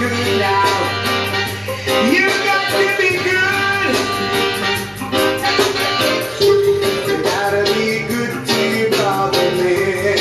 good now. You got to be good. You gotta be good to your father, man.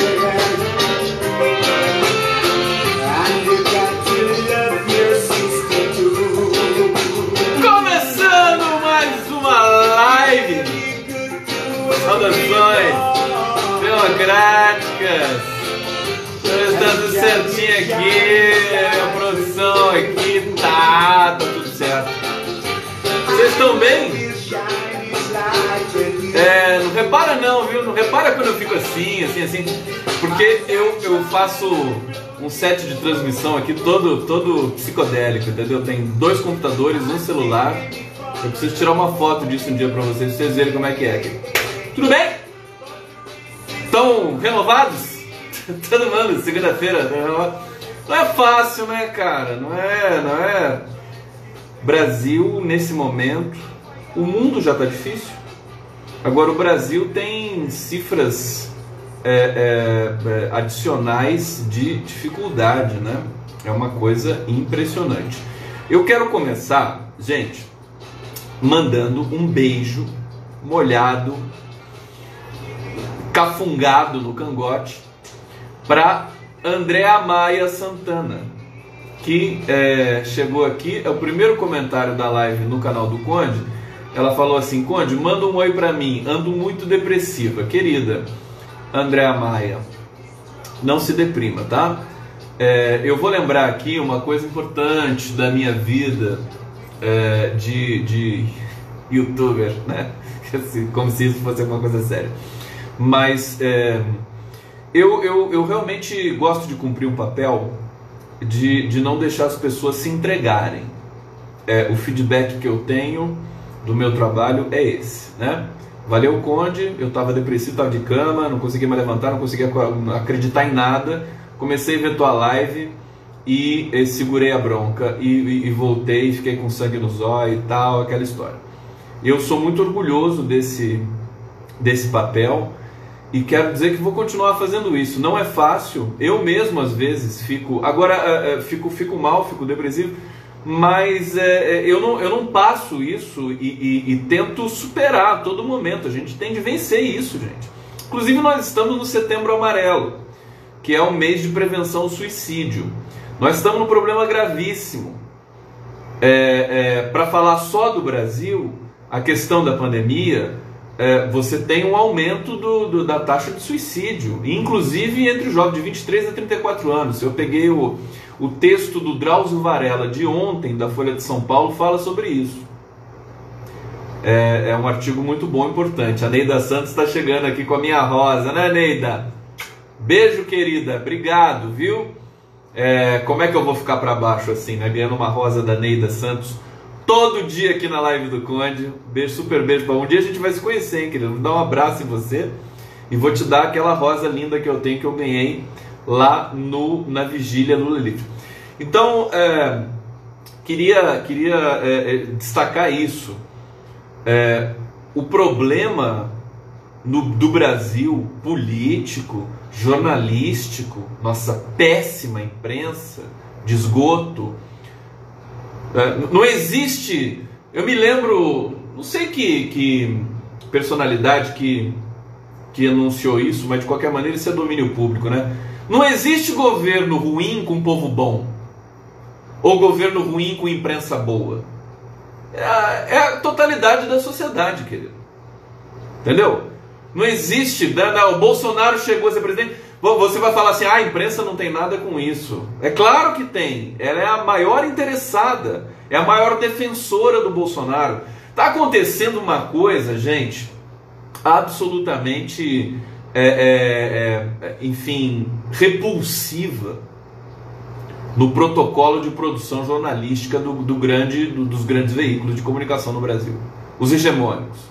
And you got to love your sister too. Começando mais uma live. Saudações democráticas. Está tudo certinho aqui. A produção aqui tá tudo certo. Vocês estão bem? Não repara não, viu? Não repara quando eu fico assim. Porque eu faço um set de transmissão aqui todo psicodélico, entendeu? Tem 2 computadores, um celular. Eu preciso tirar uma foto disso um dia pra vocês verem como é que é aqui. Tudo bem? Estão renovados? Todo mundo, segunda-feira. Não é fácil, né, cara? Não é. Brasil, nesse momento, o mundo já tá difícil. Agora o Brasil tem cifras adicionais de dificuldade, né? É uma coisa impressionante. Eu quero começar, gente, mandando um beijo molhado, cafungado no cangote, para Andréa Maia Santana, que chegou aqui. É o primeiro comentário da live no canal do Conde. Ela falou assim: Conde, manda um oi pra mim, ando muito depressiva. Querida Andréa Maia, não se deprima, tá? Eu vou lembrar aqui uma coisa importante da minha vida de youtuber, né? Como se isso fosse alguma coisa séria. Mas eu realmente gosto de cumprir um papel de não deixar as pessoas se entregarem. O feedback que eu tenho do meu trabalho é esse, né? Valeu, Conde, eu estava depressivo, estava de cama, não conseguia me levantar, não conseguia acreditar em nada. Comecei a ver tua live e segurei a bronca e voltei, fiquei com sangue nos olhos e tal, aquela história. Eu sou muito orgulhoso desse papel e quero dizer que vou continuar fazendo isso. Não é fácil, eu mesmo às vezes fico mal, fico depressivo, mas eu não passo isso e tento superar a todo momento. A gente tem de vencer isso, gente. Inclusive nós estamos no Setembro Amarelo, que é o mês de prevenção ao suicídio. Nós estamos num problema gravíssimo. Para falar só do Brasil, a questão da pandemia, você tem um aumento da taxa de suicídio, inclusive entre os jovens de 23 a 34 anos. Eu peguei o texto do Drauzio Varela de ontem, da Folha de São Paulo, fala sobre isso. É um artigo muito bom, importante. A Neida Santos está chegando aqui com a minha rosa, né, Neida? Beijo, querida, obrigado, viu? Como é que eu vou ficar para baixo assim, né? Ganhando uma rosa da Neida Santos todo dia aqui na live do Conde. Beijo, super beijo. Um dia a gente vai se conhecer, hein, querido? Vou dar um abraço em você e vou te dar aquela rosa linda que eu tenho, que eu ganhei lá na vigília Lula Livre. Então, queria destacar isso. O problema do Brasil, político, jornalístico, nossa péssima imprensa de esgoto, não existe. Eu me lembro, não sei que personalidade que anunciou isso, mas de qualquer maneira isso é domínio público, né? Não existe governo ruim com povo bom, ou governo ruim com imprensa boa. É a totalidade da sociedade, querido. Entendeu? Não existe. O Bolsonaro chegou a ser presidente. Você vai falar assim: a imprensa não tem nada com isso. É claro que tem. Ela é a maior interessada, é a maior defensora do Bolsonaro. Está acontecendo uma coisa, gente, absolutamente, enfim, repulsiva no protocolo de produção jornalística dos grandes veículos de comunicação no Brasil, os hegemônicos.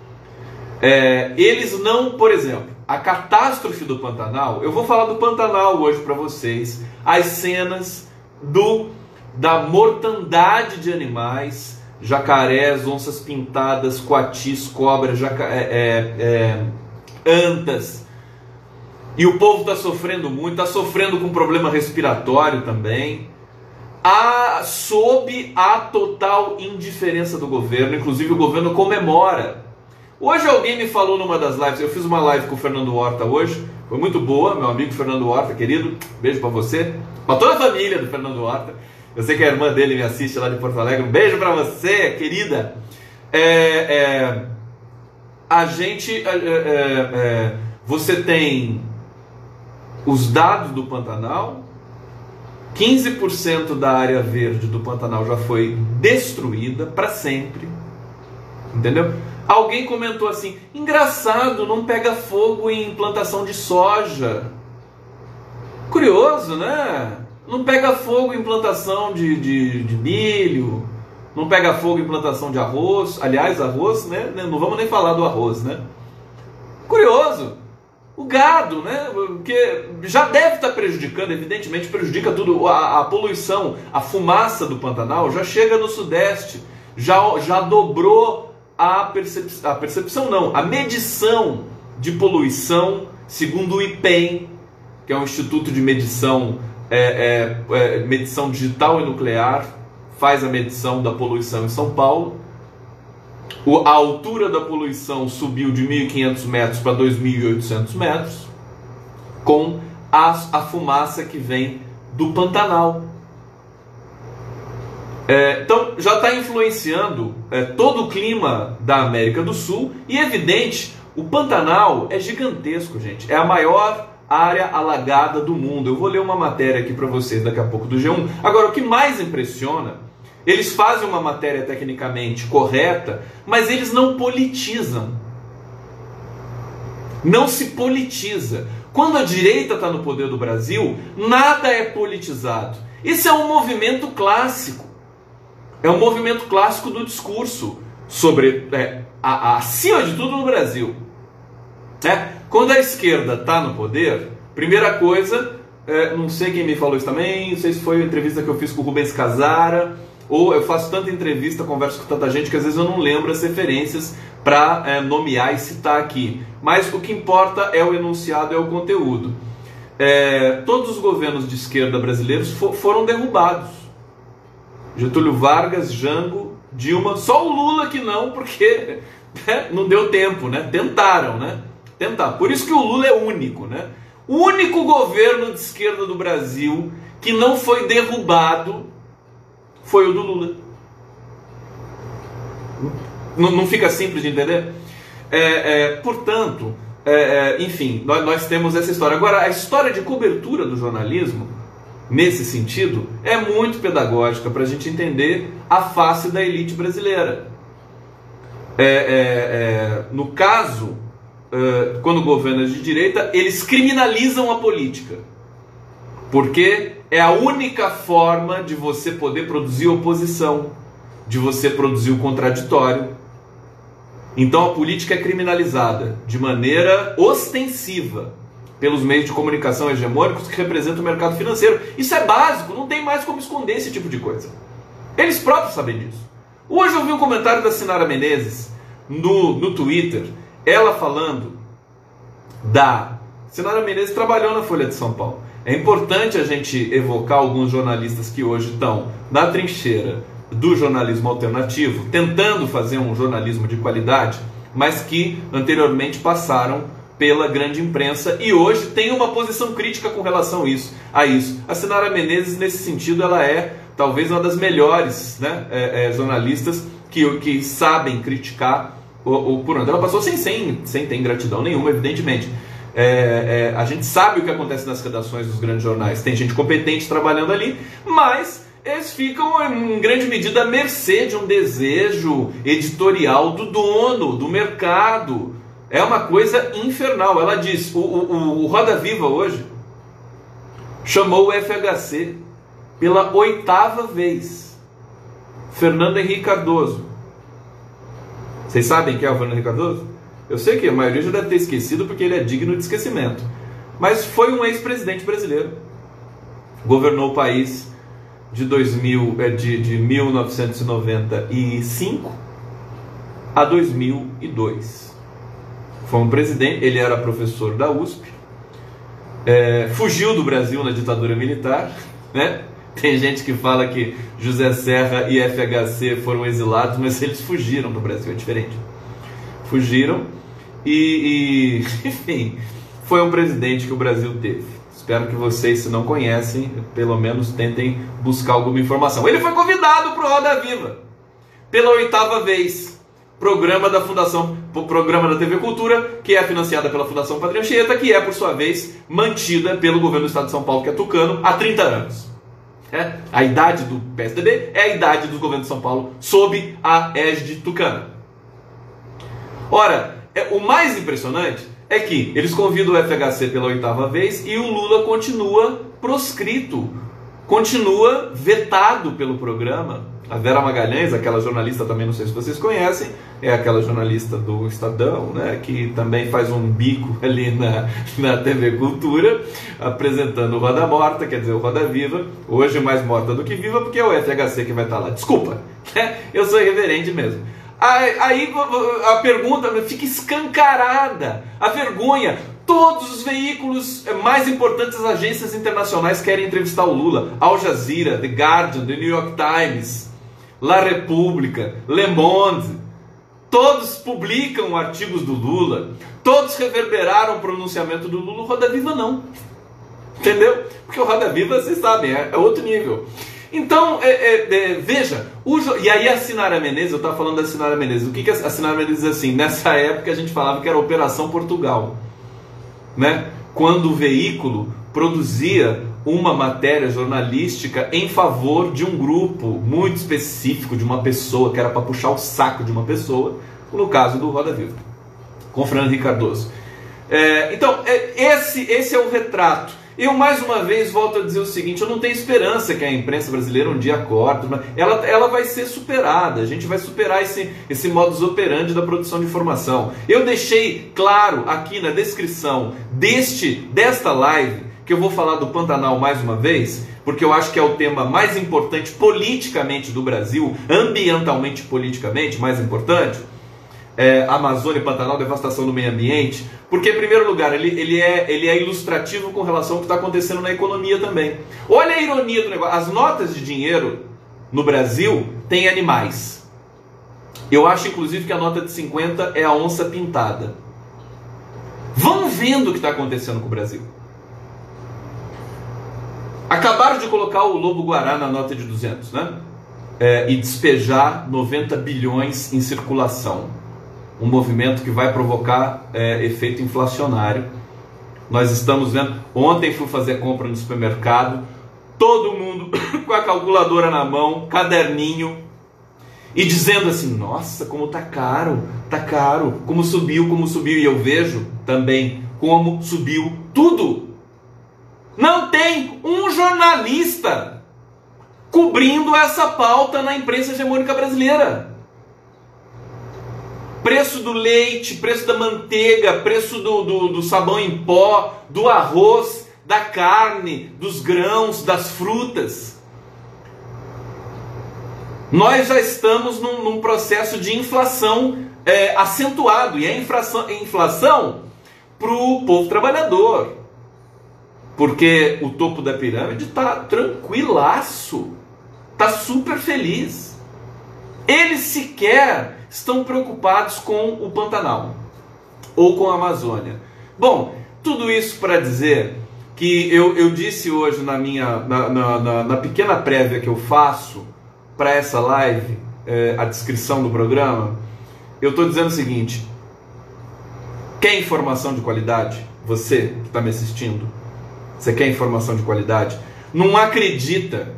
Eles não, por exemplo, a catástrofe do Pantanal, eu vou falar do Pantanal hoje para vocês, as cenas da mortandade de animais, jacarés, onças pintadas, coatis, cobras, antas. E o povo está sofrendo muito, está sofrendo com problema respiratório também. sob a total indiferença do governo. Inclusive o governo comemora. Hoje alguém me falou numa das lives, eu fiz uma live com o Fernando Horta hoje, foi muito boa, meu amigo Fernando Horta, querido, beijo pra você, pra toda a família do Fernando Horta. Eu sei que a irmã dele me assiste lá de Porto Alegre, um beijo pra você, querida. Você tem os dados do Pantanal, 15% da área verde do Pantanal já foi destruída para sempre, entendeu? Alguém comentou assim, engraçado, não pega fogo em plantação de soja. Curioso, né? Não pega fogo em plantação de milho, não pega fogo em plantação de arroz. Aliás, arroz, né? Não vamos nem falar do arroz, né? Curioso. O gado, né? Porque já deve estar prejudicando, evidentemente prejudica tudo. A poluição, a fumaça do Pantanal já chega no Sudeste, já dobrou a medição de poluição, segundo o IPEM, que é um instituto de medição, medição digital e nuclear, faz a medição da poluição em São Paulo. A altura da poluição subiu de 1.500 metros para 2.800 metros, com a fumaça que vem do Pantanal. Então já está influenciando todo o clima da América do Sul, e é evidente, o Pantanal é gigantesco, gente, é a maior área alagada do mundo. Eu vou ler uma matéria aqui para vocês daqui a pouco do G1. Agora, o que mais impressiona, eles fazem uma matéria tecnicamente correta, mas eles não politizam. Não se politiza. Quando a direita está no poder do Brasil, nada é politizado. Isso é um movimento clássico. É um movimento clássico do discurso sobre, acima de tudo no Brasil. Quando a esquerda está no poder, primeira coisa, não sei quem me falou isso também, não sei se foi a entrevista que eu fiz com o Rubens Casara, ou eu faço tanta entrevista, converso com tanta gente que às vezes eu não lembro as referências para nomear e citar aqui. Mas o que importa é o enunciado, é o conteúdo. Todos os governos de esquerda brasileiros foram derrubados. Getúlio Vargas, Jango, Dilma, só o Lula que não, porque não deu tempo, né? Tentaram, né? Por isso que o Lula é único, né? O único governo de esquerda do Brasil que não foi derrubado foi o do Lula. Não fica simples de entender? Portanto, enfim, nós temos essa história. Agora, a história de cobertura do jornalismo, nesse sentido, é muito pedagógica para a gente entender a face da elite brasileira. No caso, quando o governo é de direita, eles criminalizam a política, porque é a única forma de você poder produzir oposição, de você produzir o contraditório. Então a política é criminalizada de maneira ostensiva pelos meios de comunicação hegemônicos que representam o mercado financeiro. Isso é básico, não tem mais como esconder esse tipo de coisa. Eles próprios sabem disso. Hoje eu vi um comentário da Sinara Menezes no Twitter, ela falando Sinara Menezes trabalhou na Folha de São Paulo. É importante a gente evocar alguns jornalistas que hoje estão na trincheira do jornalismo alternativo, tentando fazer um jornalismo de qualidade, mas que anteriormente passaram pela grande imprensa e hoje tem uma posição crítica com relação a isso. A Sinara Menezes, nesse sentido, ela é talvez uma das melhores, né, jornalistas que sabem criticar por onde ela passou, sem ter ingratidão nenhuma, evidentemente. A gente sabe o que acontece nas redações dos grandes jornais, tem gente competente trabalhando ali, mas eles ficam em grande medida à mercê de um desejo editorial do dono, do mercado. É uma coisa infernal. Ela diz, o Roda Viva hoje chamou o FHC pela 8ª vez. Fernando Henrique Cardoso. Vocês sabem quem é o Fernando Henrique Cardoso? Eu sei que a maioria já deve ter esquecido porque ele é digno de esquecimento. Mas foi um ex-presidente brasileiro. Governou o país de 1995 a 2002. Foi um presidente, ele era professor da USP, fugiu do Brasil na ditadura militar, né? Tem gente que fala que José Serra e FHC foram exilados, mas eles fugiram do Brasil, é diferente. Fugiram e enfim, foi um presidente que o Brasil teve. Espero que vocês, se não conhecem, pelo menos tentem buscar alguma informação. Ele foi convidado para o Roda Viva, pela 8ª vez. Programa da TV Cultura, que é financiada pela Fundação Pátria Anchieta, que é, por sua vez, mantida pelo governo do Estado de São Paulo, que é tucano, há 30 anos. A idade do PSDB é a idade do governo de São Paulo, sob a égide tucana. Ora, o mais impressionante é que eles convidam o FHC pela 8ª vez e o Lula continua proscrito, continua vetado pelo programa. A Vera Magalhães, aquela jornalista também, não sei se vocês conhecem, é aquela jornalista do Estadão, né, que também faz um bico ali na TV Cultura, apresentando o Roda Morta, quer dizer, o Roda Viva, hoje mais morta do que viva, porque é o FHC que vai estar lá. Desculpa, eu sou irreverente mesmo. Aí a pergunta fica escancarada, a vergonha. Todos os veículos mais importantes, as agências internacionais querem entrevistar o Lula. Al Jazeera, The Guardian, The New York Times, La Repubblica, Le Monde. Todos publicam artigos do Lula. Todos reverberaram o pronunciamento do Lula. O Roda Viva não. Entendeu? Porque o Roda Viva, vocês sabem, é outro nível. Então, veja, e aí a Sinara Menezes, eu estava falando da Sinara Menezes, o que a Sinara Menezes diz assim? Nessa época a gente falava que era Operação Portugal, né? Quando o veículo produzia uma matéria jornalística em favor de um grupo muito específico, de uma pessoa, que era para puxar o saco de uma pessoa, no caso do Roda Viva, com Fernando Henrique Cardoso. Então, esse é o retrato. Eu, mais uma vez, volto a dizer o seguinte, eu não tenho esperança que a imprensa brasileira um dia acorde, mas ela vai ser superada, a gente vai superar esse modus operandi da produção de informação. Eu deixei claro aqui na descrição desta live, que eu vou falar do Pantanal mais uma vez, porque eu acho que é o tema mais importante politicamente do Brasil, ambientalmente politicamente mais importante, Amazônia e Pantanal, devastação do meio ambiente, porque, em primeiro lugar, ele é ilustrativo com relação ao que está acontecendo na economia também. Olha a ironia do negócio. As notas de dinheiro no Brasil têm animais. Eu acho, inclusive, que a nota de 50 é a onça pintada. Vão vendo o que está acontecendo com o Brasil. Acabaram de colocar o lobo-guará na nota de 200, né? E despejar 90 bilhões em circulação. Um movimento que vai provocar efeito inflacionário. Nós estamos vendo, ontem fui fazer compra no supermercado, todo mundo com a calculadora na mão, caderninho, e dizendo assim, nossa, como tá caro, como subiu, e eu vejo também como subiu tudo. Não tem um jornalista cobrindo essa pauta na imprensa hegemônica brasileira. Preço do leite, preço da manteiga, preço do sabão em pó, do arroz, da carne, dos grãos, das frutas. Nós já estamos num processo de inflação acentuado, e é inflação para o povo trabalhador. Porque o topo da pirâmide está tranquilaço, está super feliz. Eles sequer estão preocupados com o Pantanal ou com a Amazônia. Bom, tudo isso para dizer que eu disse hoje na pequena prévia que eu faço para essa live, a descrição do programa, eu estou dizendo o seguinte: quer informação de qualidade? Você que está me assistindo, você quer informação de qualidade? Não acredita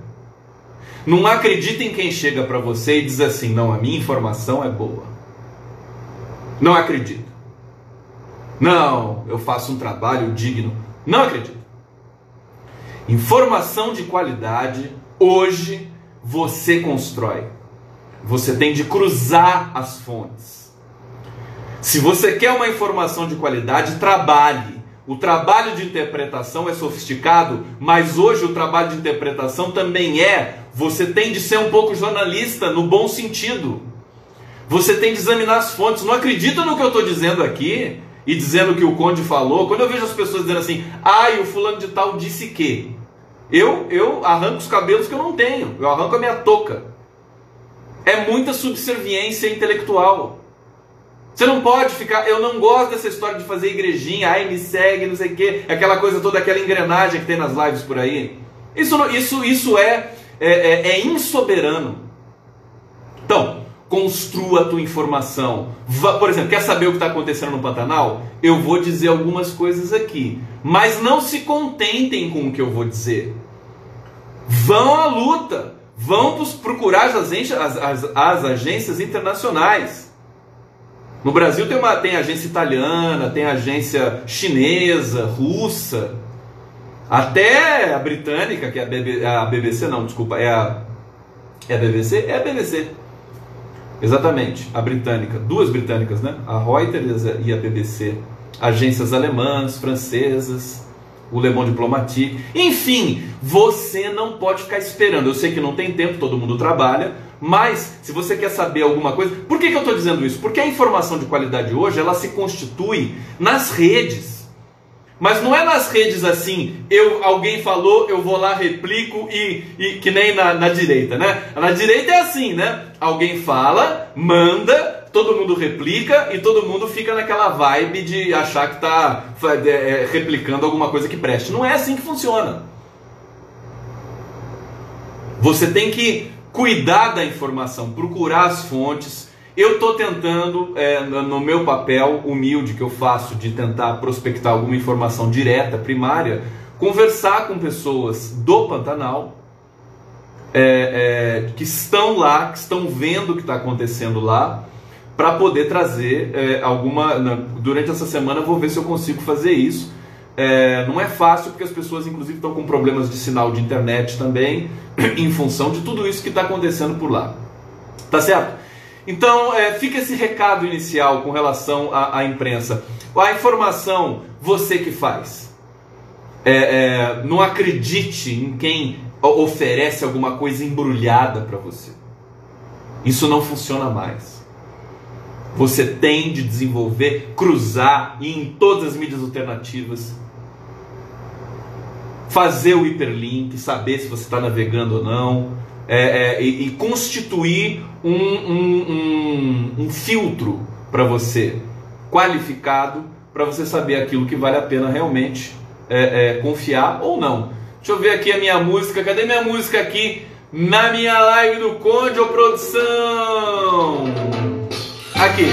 em quem chega para você e diz assim, não, a minha informação é boa. Não acredita. Não, eu faço um trabalho digno. Não acredita. Informação de qualidade, hoje, você constrói. Você tem de cruzar as fontes. Se você quer uma informação de qualidade, trabalhe. O trabalho de interpretação é sofisticado, mas hoje o trabalho de interpretação também você tem de ser um pouco jornalista, no bom sentido. Você tem de examinar as fontes. Não acredita no que eu estou dizendo aqui, e dizendo o que o Conde falou. Quando eu vejo as pessoas dizendo assim, o fulano de tal disse que, Eu arranco os cabelos que eu não tenho, eu arranco a minha touca. É muita subserviência intelectual. Você não pode ficar... Eu não gosto dessa história de fazer igrejinha, ai, me segue, não sei o quê, aquela coisa toda, aquela engrenagem que tem nas lives por aí. Isso é insoberano. Então, construa a tua informação. Por exemplo, quer saber o que está acontecendo no Pantanal? Eu vou dizer algumas coisas aqui, mas não se contentem com o que eu vou dizer. Vão à luta, vão procurar as agências internacionais. No Brasil tem agência italiana, tem agência chinesa, russa, até a britânica, que é a BBC, não, desculpa, é a BBC? É a BBC. Exatamente, a britânica. Duas britânicas, né? A Reuters e a BBC. Agências alemãs, francesas, o Le Monde Diplomatique. Enfim, você não pode ficar esperando. Eu sei que não tem tempo, todo mundo trabalha, mas se você quer saber alguma coisa... Por que eu estou dizendo isso? Porque a informação de qualidade hoje, ela se constitui nas redes. Mas não é nas redes assim, alguém falou, eu vou lá, replico e que nem na direita, né? Na direita é assim, né? Alguém fala, manda, todo mundo replica e todo mundo fica naquela vibe de achar que está replicando alguma coisa que preste. Não é assim que funciona. Você tem que cuidar da informação, procurar as fontes. Eu estou tentando, no meu papel humilde que eu faço de tentar prospectar alguma informação direta, primária, conversar com pessoas do Pantanal, que estão lá, que estão vendo o que está acontecendo lá, para poder trazer durante essa semana eu vou ver se eu consigo fazer isso. Não é fácil porque as pessoas inclusive estão com problemas de sinal de internet também, em função de tudo isso que está acontecendo por lá. Tá certo? Então, fica esse recado inicial com relação à imprensa. A informação, você que faz. Não acredite em quem oferece alguma coisa embrulhada para você. Isso não funciona mais. Você tem de desenvolver, cruzar, ir em todas as mídias alternativas, fazer o hiperlink, saber se você está navegando ou não, e constituir um filtro para você, qualificado, para você saber aquilo que vale a pena realmente confiar ou não. Deixa eu ver aqui a minha música. Cadê minha música aqui? Na minha live do Conde, ô produção! Aqui.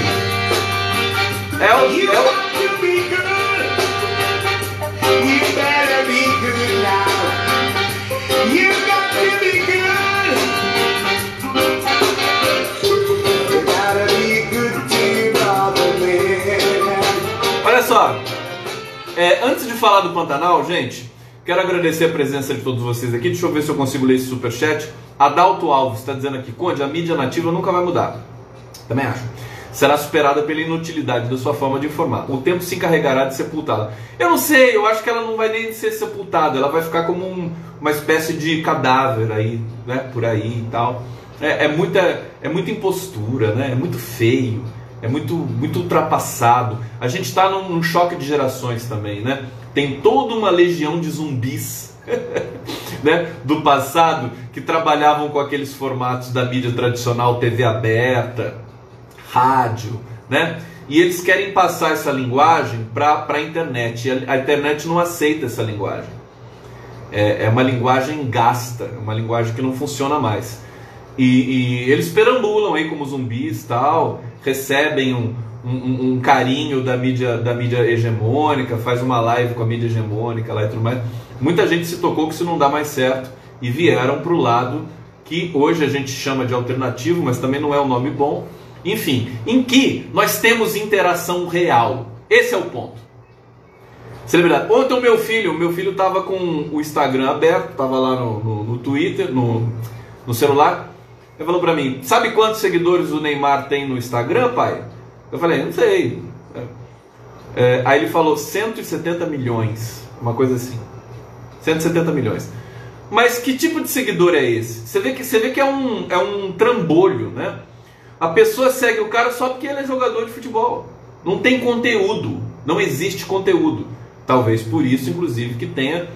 Olha só, antes de falar do Pantanal, gente, quero agradecer a presença de todos vocês aqui. Deixa eu ver se eu consigo ler esse superchat. Adalto Alves está dizendo aqui: Conde, a mídia nativa nunca vai mudar. Também acho. Será superada pela inutilidade da sua forma de informar. O tempo se encarregará de sepultá-la. Eu não sei, eu acho que ela não vai nem ser sepultada. Ela vai ficar como uma espécie de cadáver aí, né, por aí e tal. É muita impostura, né? É muito feio. É muito ultrapassado. A gente está num choque de gerações também, né? Tem toda uma legião de zumbis né? Do passado que trabalhavam com aqueles formatos da mídia tradicional, TV aberta, rádio, né? E eles querem passar essa linguagem para a internet. E a internet não aceita essa linguagem. É uma linguagem gasta, é uma linguagem que não funciona mais. E eles perambulam aí como zumbis, tal, recebem um carinho da mídia hegemônica, faz uma live com a mídia hegemônica lá e tudo mais. Muita gente se tocou que isso não dá mais certo e vieram para o lado que hoje a gente chama de alternativo, mas também não é um nome bom. Enfim, em que nós temos interação real. Esse é o ponto. Celebridade. Ontem o meu filho estava com o Instagram aberto, estava lá no Twitter, no celular. Ele falou para mim: sabe quantos seguidores o Neymar tem no Instagram, pai? Eu falei: não sei. Aí ele falou 170 milhões, uma coisa assim. 170 milhões. Mas que tipo de seguidor é esse? Você vê que é um trambolho, né? A pessoa segue o cara só porque ele é jogador de futebol. Não tem conteúdo, não existe conteúdo. Talvez por isso, inclusive, que tenha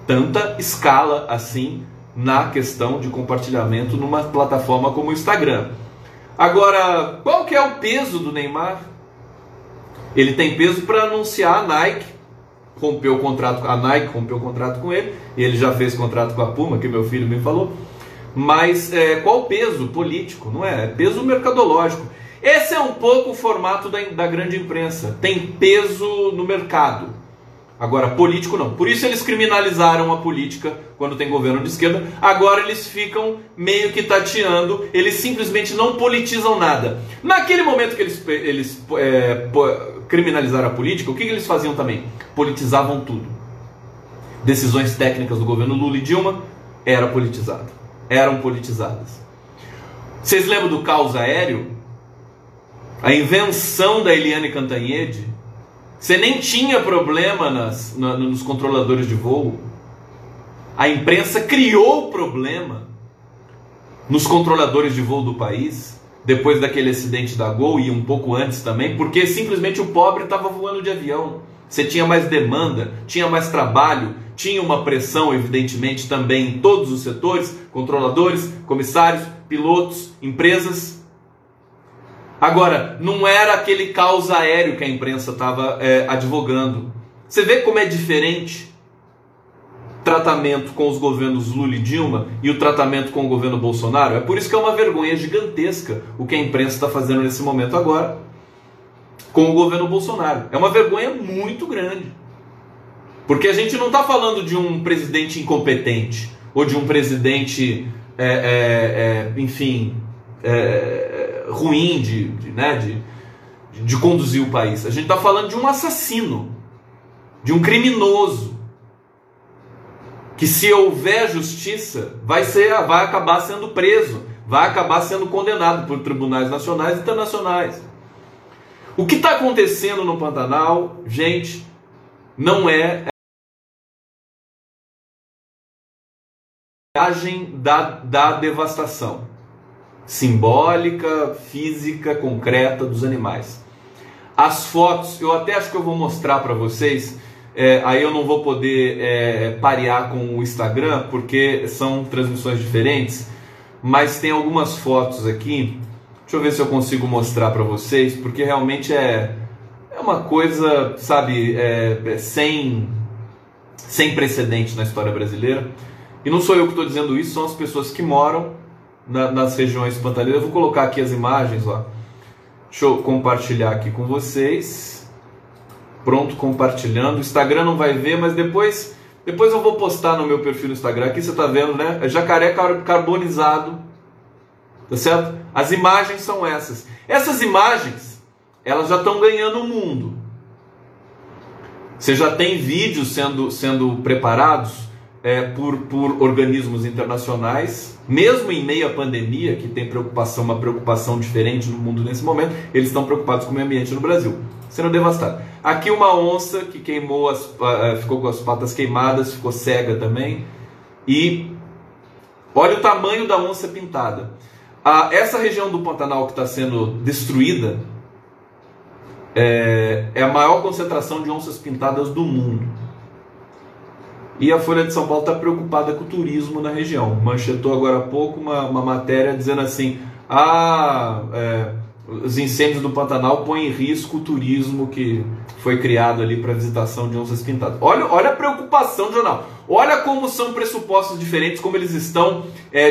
tanta escala assim na questão de compartilhamento numa plataforma como o Instagram. Agora, qual que é o peso do Neymar? Ele tem peso para anunciar a Nike, rompeu o contrato, a Nike rompeu o contrato com ele, e ele já fez contrato com a Puma, que meu filho me falou. Mas qual o peso político? Não é? É peso mercadológico. Esse é um pouco o formato da grande imprensa. Tem peso no mercado. Agora, político não. Por isso eles criminalizaram a política quando tem governo de esquerda. Agora eles ficam meio que tateando. Eles simplesmente não politizam nada. Naquele momento que eles criminalizaram a política, o que eles faziam também? Politizavam tudo. Decisões técnicas do governo Lula e Dilma eram politizadas. Vocês lembram do caos aéreo? A invenção da Eliane Cantanhede? Você nem tinha problema nos controladores de voo. A imprensa criou o problema nos controladores de voo do país, depois daquele acidente da Gol e um pouco antes também, porque simplesmente o pobre estava voando de avião. Você tinha mais demanda, tinha mais trabalho, tinha uma pressão, evidentemente, também em todos os setores, controladores, comissários, pilotos, empresas. Agora, não era aquele caos aéreo que a imprensa estava advogando. Você vê como é diferente o tratamento com os governos Lula e Dilma e o tratamento com o governo Bolsonaro? É por isso que é uma vergonha gigantesca o que a imprensa está fazendo nesse momento agora com o governo Bolsonaro. É uma vergonha muito grande. Porque a gente não está falando de um presidente incompetente ou de um presidente, ruim de conduzir o país. A gente está falando de um assassino, de um criminoso, que se houver justiça, vai acabar sendo preso, vai acabar sendo condenado por tribunais nacionais e internacionais. O que está acontecendo no Pantanal, gente, não é a imagem da devastação simbólica, física, concreta dos animais. As fotos, eu até acho que eu vou mostrar para vocês, aí eu não vou poder parear com o Instagram, porque são transmissões diferentes, mas tem algumas fotos aqui, deixa eu ver se eu consigo mostrar para vocês, porque realmente é uma coisa, sabe, sem precedente na história brasileira. E não sou eu que estou dizendo isso, são as pessoas que moram nas regiões pantaneiras. Eu vou colocar aqui as imagens, ó. Deixa eu compartilhar aqui com vocês. Pronto, compartilhando. O Instagram não vai ver, mas depois eu vou postar no meu perfil no Instagram. Aqui você está vendo, né? É jacaré carbonizado. Tá certo? As imagens são essas. Essas imagens, elas já estão ganhando o mundo. Você já tem vídeos sendo preparados por organismos internacionais, mesmo em meio à pandemia, que tem uma preocupação diferente no mundo nesse momento, eles estão preocupados com o meio ambiente no Brasil, sendo devastado. Aqui uma onça que queimou, ficou com as patas queimadas, ficou cega também, e olha o tamanho da onça pintada. Essa região do Pantanal que está sendo destruída é a maior concentração de onças pintadas do mundo. E a Folha de São Paulo está preocupada com o turismo na região. Manchetou agora há pouco uma matéria dizendo assim: os incêndios do Pantanal põem em risco o turismo que foi criado ali para visitação de onças pintadas. Olha a preocupação do jornal. Olha como são pressupostos diferentes, como eles estão,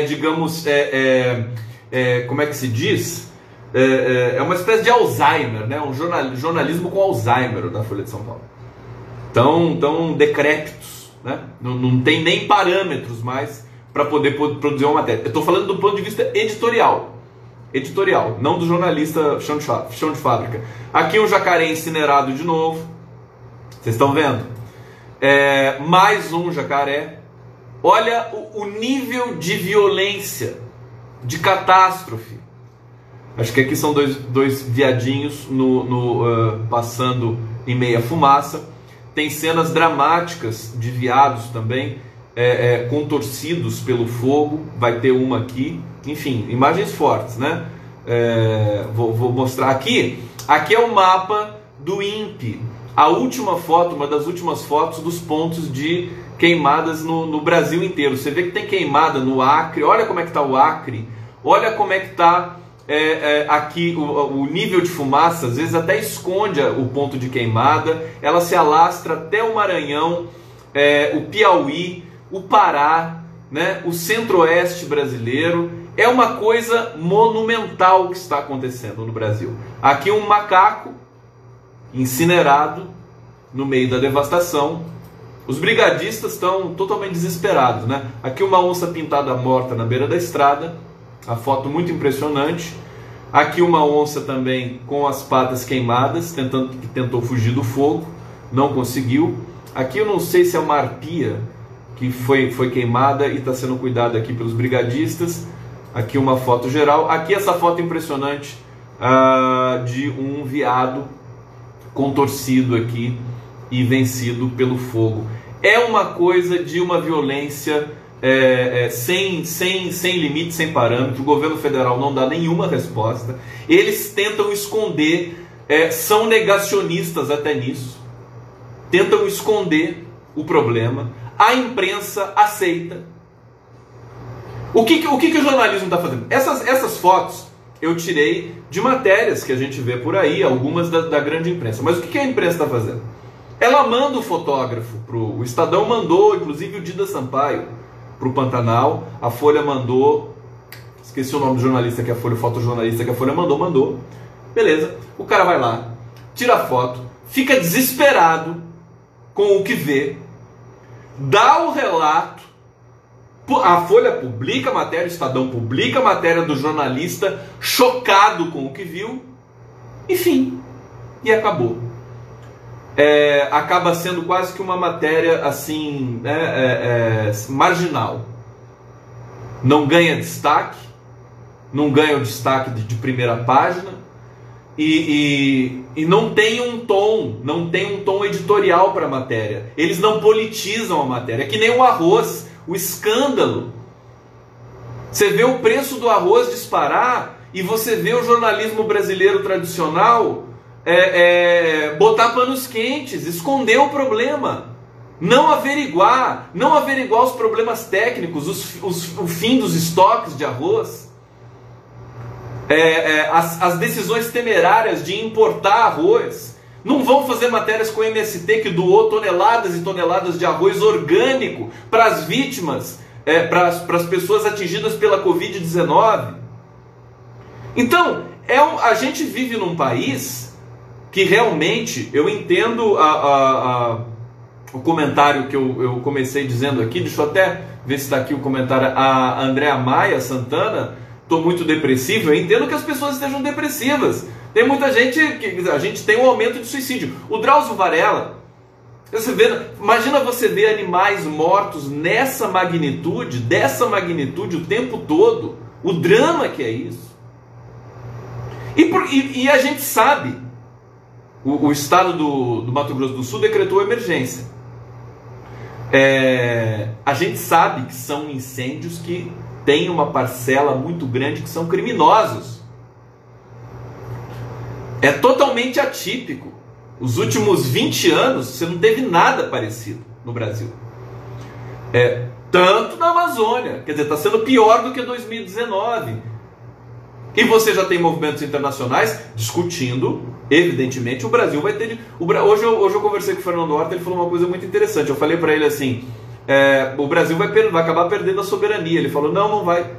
como é que se diz? É uma espécie de Alzheimer, né? Um jornalismo com Alzheimer da Folha de São Paulo. Tão decrépitos. Né? Não tem nem parâmetros mais para poder produzir uma matéria. Eu estou falando do ponto de vista editorial, não do jornalista chão de fábrica. Aqui um jacaré incinerado de novo, vocês estão vendo? Mais um jacaré. Olha o nível de violência, de catástrofe. Acho que aqui são dois viadinhos passando em meia fumaça. Tem cenas dramáticas de veados também, contorcidos pelo fogo. Vai ter uma aqui. Enfim, imagens fortes, né? Vou mostrar aqui. Aqui é o mapa do INPE. A última foto, uma das últimas fotos dos pontos de queimadas no Brasil inteiro. Você vê que tem queimada no Acre, olha como é que está o Acre, olha como é que está aqui o nível de fumaça, às vezes até esconde o ponto de queimada, ela se alastra até o Maranhão, o Piauí, o Pará, né, o centro-oeste brasileiro. É uma coisa monumental que está acontecendo no Brasil. Aqui um macaco incinerado no meio da devastação. Os brigadistas estão totalmente desesperados, né? Aqui uma onça pintada morta na beira da estrada, a foto muito impressionante. Aqui uma onça também com as patas queimadas, que tentou fugir do fogo, não conseguiu. Aqui eu não sei se é uma arpia que foi queimada e está sendo cuidada aqui pelos brigadistas. Aqui uma foto geral. Aqui essa foto impressionante de um veado contorcido aqui e vencido pelo fogo. É uma coisa de uma violência sem limite, sem parâmetro. O governo federal não dá nenhuma resposta. Eles tentam esconder, são negacionistas até nisso. Tentam esconder o problema. A imprensa aceita. O que o jornalismo está fazendo? Essas fotos eu tirei de matérias que a gente vê por aí, algumas da grande imprensa. Mas o que a imprensa está fazendo? Ela manda o fotógrafo o Estadão mandou, inclusive o Dida Sampaio, para o Pantanal. A Folha mandou, esqueci o nome do jornalista que a Folha, o fotojornalista que a Folha mandou. Beleza, o cara vai lá, tira a foto, fica desesperado com o que vê, dá o relato. A Folha publica a matéria, o Estadão publica a matéria do jornalista chocado com o que viu, enfim, e acabou. Acaba sendo quase que uma matéria assim, marginal. Não ganha destaque, não ganha o destaque de primeira página e não tem um tom editorial para a matéria. Eles não politizam a matéria, é que nem o arroz. O escândalo. Você vê o preço do arroz disparar e você vê o jornalismo brasileiro tradicional botar panos quentes, esconder o problema, não averiguar os problemas técnicos, o fim dos estoques de arroz, as decisões temerárias de importar arroz. Não vão fazer matérias com o MST que doou toneladas e toneladas de arroz orgânico para as vítimas, para as pessoas atingidas pela Covid-19. Então, a gente vive num país que realmente, eu entendo o comentário que eu comecei dizendo aqui, deixa eu até ver se está aqui o comentário, a Andréa Maia Santana, estou muito depressivo. Eu entendo que as pessoas estejam depressivas. Tem muita gente a gente tem um aumento de suicídio. O Drauzio Varela, imagina você ver animais mortos dessa magnitude o tempo todo. O drama que é isso. E a gente sabe, o estado do Mato Grosso do Sul decretou emergência. A gente sabe que são incêndios que têm uma parcela muito grande que são criminosos. É totalmente atípico. Os últimos 20 anos você não teve nada parecido no Brasil. Tanto na Amazônia, quer dizer, está sendo pior do que 2019. E você já tem movimentos internacionais discutindo, evidentemente, o Brasil vai ter... Hoje eu conversei com o Fernando Horta, ele falou uma coisa muito interessante. Eu falei para ele assim, o Brasil vai acabar perdendo a soberania. Ele falou, não vai.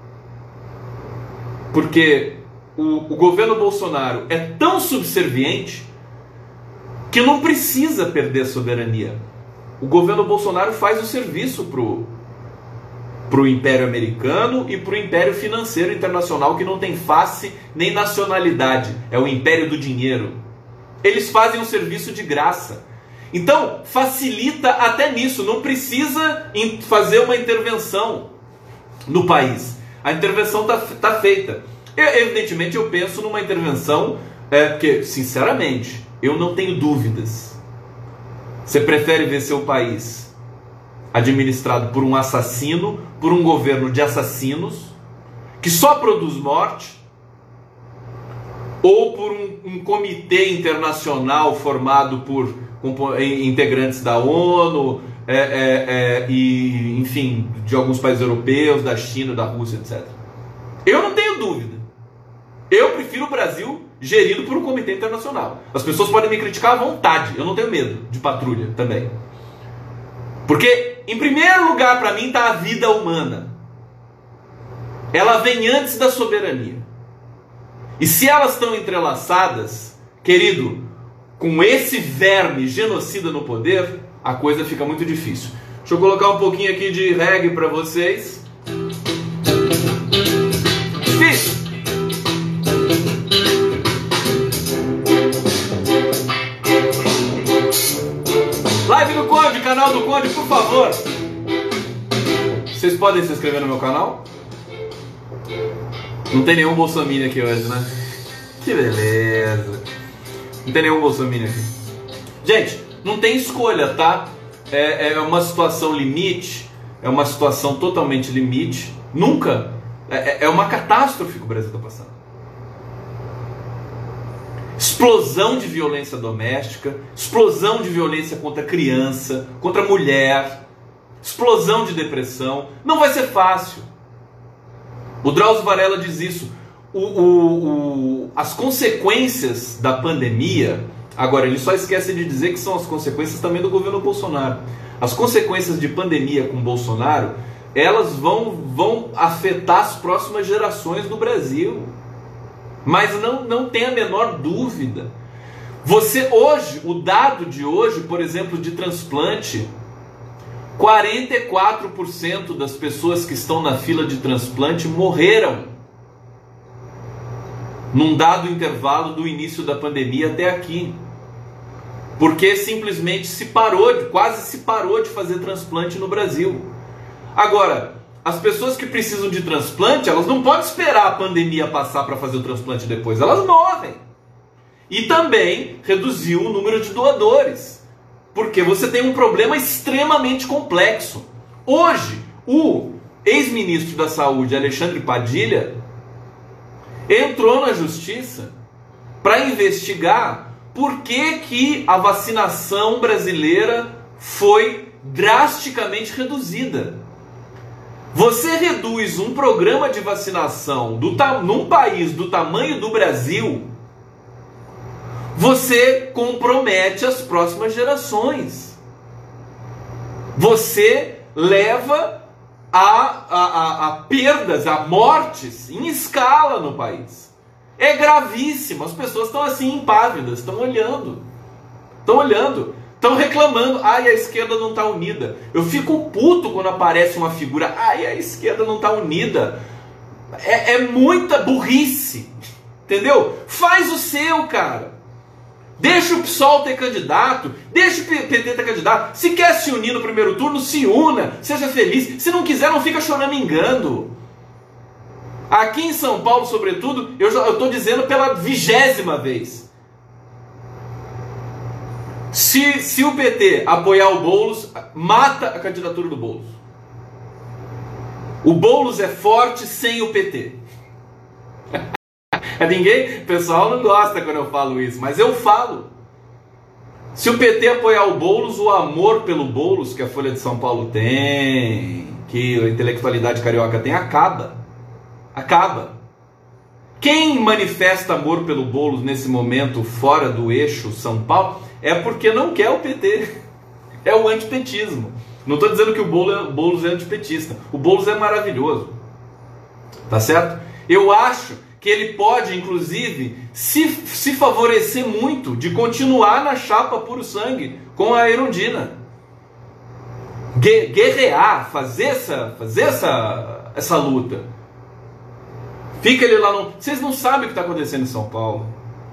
Porque o governo Bolsonaro é tão subserviente que não precisa perder a soberania. O governo Bolsonaro faz o serviço pro Império Americano e pro Império Financeiro Internacional, que não tem face nem nacionalidade. É o Império do Dinheiro. Eles fazem um serviço de graça. Então, facilita até nisso. Não precisa fazer uma intervenção no país. A intervenção está feita. Evidentemente, eu penso numa intervenção porque, sinceramente, eu não tenho dúvidas. Você prefere ver seu país administrado por um assassino, por um governo de assassinos, que só produz morte, ou por um comitê internacional formado por integrantes da ONU, e, enfim, de alguns países europeus, da China, da Rússia, etc. Eu não tenho dúvida. Eu prefiro o Brasil gerido por um comitê internacional. As pessoas podem me criticar à vontade, eu não tenho medo de patrulha também. Porque, em primeiro lugar, para mim, está a vida humana. Ela vem antes da soberania. E se elas estão entrelaçadas, querido, com esse verme genocida no poder, a coisa fica muito difícil. Deixa eu colocar um pouquinho aqui de reggae para vocês. Difícil. Live do Conde, canal do Conde, por favor. Vocês podem se inscrever no meu canal? Não tem nenhum bolsominion aqui hoje, né? Que beleza. Não tem nenhum bolsominion aqui. Gente, não tem escolha, tá? É uma situação limite. É uma situação totalmente limite. Nunca. É uma catástrofe que o Brasil está passando. Explosão de violência doméstica, explosão de violência contra criança, contra mulher, explosão de depressão. Não vai ser fácil. O Drauzio Varela diz isso. As consequências da pandemia, agora ele só esquece de dizer que são as consequências também do governo Bolsonaro. As consequências de pandemia com Bolsonaro, elas vão afetar as próximas gerações do Brasil. Mas não tem a menor dúvida. Você hoje, o dado de hoje, por exemplo, de transplante, 44% das pessoas que estão na fila de transplante morreram num dado intervalo do início da pandemia até aqui. Porque simplesmente quase se parou de fazer transplante no Brasil. Agora, as pessoas que precisam de transplante, elas não podem esperar a pandemia passar para fazer o transplante depois. Elas morrem. E também reduziu o número de doadores. Porque você tem um problema extremamente complexo. Hoje, o ex-ministro da Saúde, Alexandre Padilha, entrou na justiça para investigar por que a vacinação brasileira foi drasticamente reduzida. Você reduz um programa de vacinação num país do tamanho do Brasil, você compromete as próximas gerações. Você leva a perdas, a mortes em escala no país. É gravíssimo. As pessoas estão assim impávidas, estão olhando. Estão reclamando, a esquerda não está unida. Eu fico puto quando aparece uma figura, a esquerda não está unida. É muita burrice, entendeu? Faz o seu, cara. Deixa o PSOL ter candidato, deixa o PT ter candidato. Se quer se unir no primeiro turno, se una, seja feliz. Se não quiser, não fica choramingando. Aqui em São Paulo, sobretudo, eu estou dizendo pela 20ª vez. Se o PT apoiar o Boulos, mata a candidatura do Boulos. O Boulos é forte sem o PT. O pessoal não gosta quando eu falo isso, mas eu falo. Se o PT apoiar o Boulos, o amor pelo Boulos que a Folha de São Paulo tem, que a intelectualidade carioca tem, acaba. Quem manifesta amor pelo Boulos nesse momento fora do eixo São Paulo é porque não quer o PT. É o antipetismo. Não estou dizendo que o Boulos é antipetista. O Boulos é maravilhoso. Tá certo? Eu acho que ele pode, inclusive, se favorecer muito de continuar na chapa puro sangue com a Erundina. Guerrear, fazer essa luta. Fica ele lá no... Vocês não sabem o que está acontecendo em São Paulo.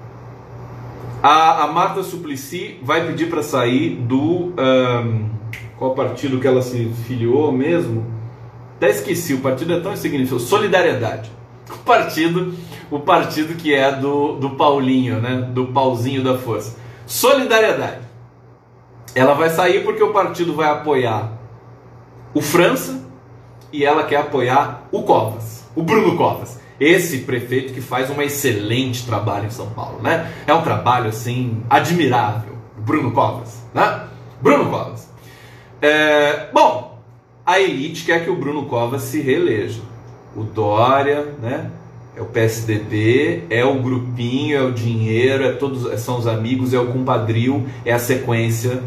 A Marta Suplicy vai pedir para sair do... qual partido que ela se filiou mesmo? Até esqueci, o partido é tão insignificante. Solidariedade. O partido que é do Paulinho, né? Do Pauzinho da Força. Solidariedade. Ela vai sair porque o partido vai apoiar o França e ela quer apoiar o Covas, o Bruno Covas. Esse prefeito que faz um excelente trabalho em São Paulo, né? É um trabalho, assim, admirável. Bruno Covas, né? Bruno Covas. Bom, a elite quer que o Bruno Covas se reeleja. O Dória, né? É o PSDB, é o grupinho, é o dinheiro, são os amigos, é o compadrio, é a sequência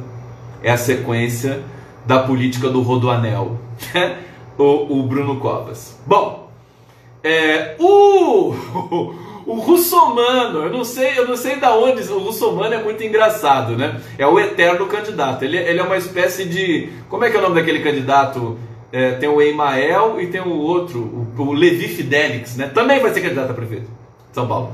da política do Rodoanel, o Bruno Covas. Bom, o Russomano, eu não sei da onde, o Russomano é muito engraçado, né? É o eterno candidato, ele é uma espécie de, como é que é o nome daquele candidato? Tem o Emael e tem o outro, o Levi Fidelix, né? Também vai ser candidato a prefeito de São Paulo.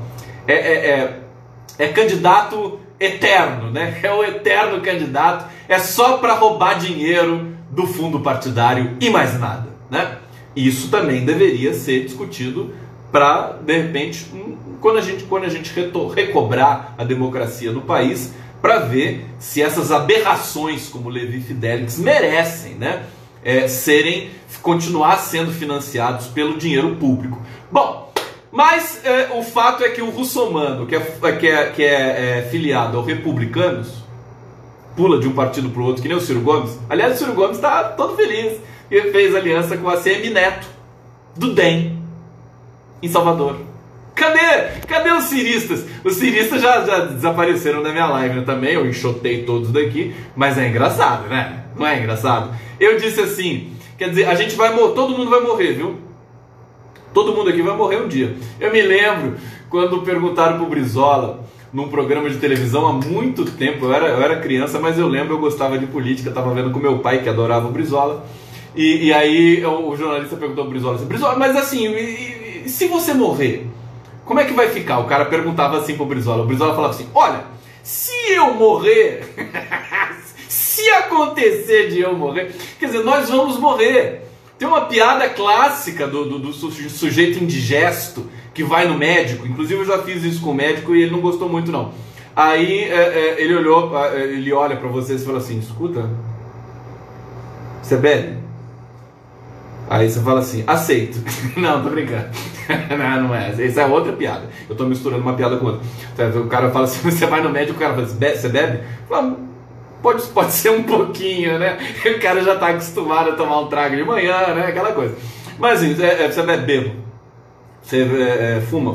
É candidato eterno, né? É o eterno candidato, é só para roubar dinheiro do fundo partidário e mais nada, né? Isso também deveria ser discutido para, de repente, quando a gente recobrar a democracia no país, para ver se essas aberrações como Levi Fidelix merecem, né? Continuar sendo financiados pelo dinheiro público. Bom, mas o fato é que o Russomano, que é filiado ao Republicanos, pula de um partido para o outro, que nem o Ciro Gomes. Aliás, o Ciro Gomes está todo feliz, ele fez aliança com a ACM Neto, do DEM, em Salvador. Cadê os ciristas? Os ciristas já desapareceram da minha live, né? Também, eu enxotei todos daqui, mas é engraçado, né? Não é engraçado? Eu disse assim, quer dizer, todo mundo vai morrer, viu? Todo mundo aqui vai morrer um dia. Eu me lembro quando perguntaram pro Brizola, num programa de televisão há muito tempo, eu era criança, mas eu lembro, eu gostava de política, estava vendo com meu pai, que adorava o Brizola, e aí o jornalista perguntou ao Brizola assim, Brizola, mas assim, e se você morrer, como é que vai ficar? O cara perguntava assim pro Brizola, o Brizola falava assim, olha, se eu morrer, se acontecer de eu morrer, quer dizer, nós vamos morrer. Tem uma piada clássica do sujeito indigesto que vai no médico, inclusive eu já fiz isso com o médico e ele não gostou muito não. Aí ele olha pra vocês e fala assim, escuta, você bebe? Aí você fala assim, aceito. Não, tô brincando. Não é. Isso é outra piada. Eu tô misturando uma piada com outra. O cara fala assim, você vai no médico, o cara fala assim, você bebe? Fala, pode ser um pouquinho, né? O cara já tá acostumado a tomar um trago de manhã, né? Aquela coisa. Mas assim, você bebe, bebo. Você fuma.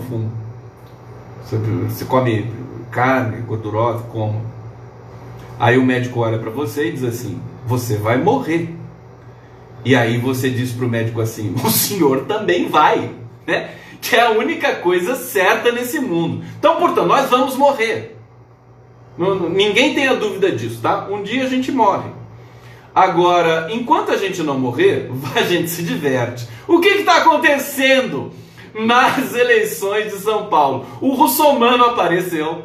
Você come carne gordurosa, como. Aí o médico olha pra você e diz assim, você vai morrer. E aí você diz pro médico assim, o senhor também vai, né? Que é a única coisa certa nesse mundo. Então, portanto, nós vamos morrer. Ninguém tenha dúvida disso, tá? Um dia a gente morre. Agora, enquanto a gente não morrer, a gente se diverte. O que está acontecendo nas eleições de São Paulo? O Russomano apareceu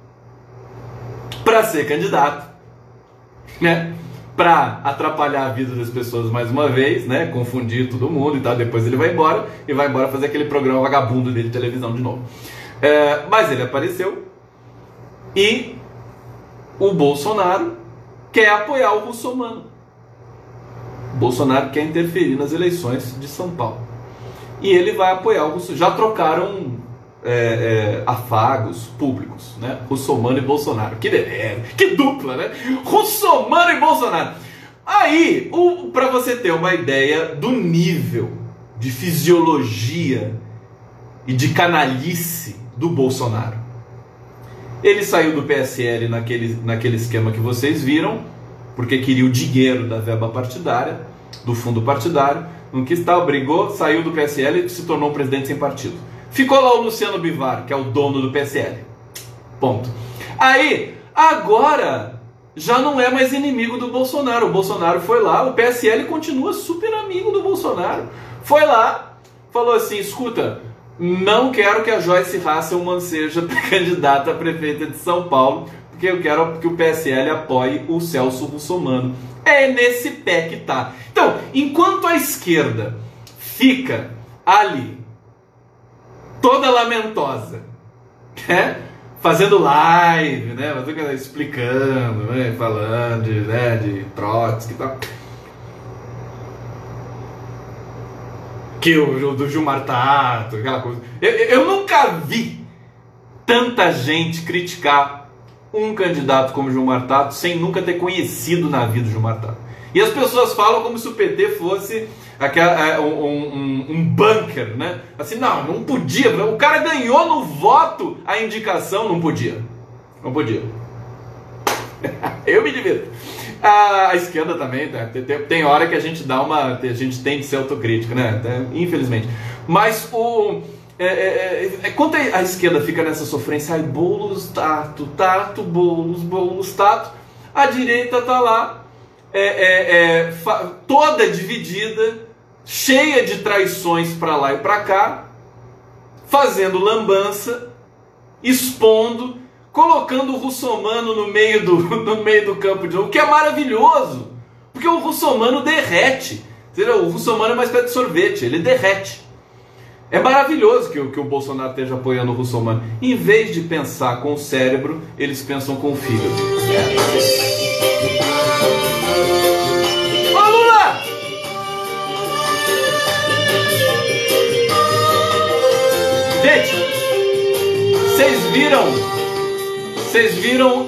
para ser candidato, né? Para atrapalhar a vida das pessoas mais uma vez, né? Confundir todo mundo e tal. Depois ele vai embora e vai embora fazer aquele programa vagabundo dele de televisão de novo. Mas ele apareceu e o Bolsonaro quer apoiar o Russomano. O Bolsonaro quer interferir nas eleições de São Paulo. E ele vai apoiar o Russomano. Já trocaram afagos públicos, né? Russomano e Bolsonaro. Que dupla, né? Russomano e Bolsonaro. Aí, para você ter uma ideia do nível de fisiologia e de canalice do Bolsonaro. Ele saiu do PSL naquele esquema que vocês viram, porque queria o dinheiro da verba partidária, do fundo partidário, não quis tal, brigou, saiu do PSL e se tornou um presidente sem partido. Ficou lá o Luciano Bivar, que é o dono do PSL. Ponto. Aí, agora, já não é mais inimigo do Bolsonaro. O Bolsonaro foi lá, o PSL continua super amigo do Bolsonaro. Foi lá, falou assim, escuta, não quero que a Joyce Hasselmann seja candidata a prefeita de São Paulo, porque eu quero que o PSL apoie o Celso Russomano. É nesse pé que tá. Então, enquanto a esquerda fica ali, toda lamentosa, né? Fazendo live, né? Explicando, né? Falando de Trotsky e tal. Que o do Gilmar Tato, aquela coisa. Eu nunca vi tanta gente criticar um candidato como Gilmar Tato sem nunca ter conhecido na vida o Gilmar Tato. E as pessoas falam como se o PT fosse um bunker, né? Assim, não podia. O cara ganhou no voto a indicação, não podia. Não podia. Eu me divirto. A esquerda também, tá? Tem hora que a gente a gente tem que ser autocrítico, né? Infelizmente. Mas quando a esquerda fica nessa sofrência, ai, Boulos, Tato, Boulos, Tato, a direita tá lá, toda dividida, cheia de traições para lá e para cá, fazendo lambança, expondo, colocando o russomano no meio do campo de jogo, o que é maravilhoso, porque o russomano derrete. Entendeu? O russomano é uma espécie de sorvete, ele derrete. É maravilhoso que o Bolsonaro esteja apoiando o russomano. Em vez de pensar com o cérebro, eles pensam com o fígado. Ô Lula! Gente, vocês viram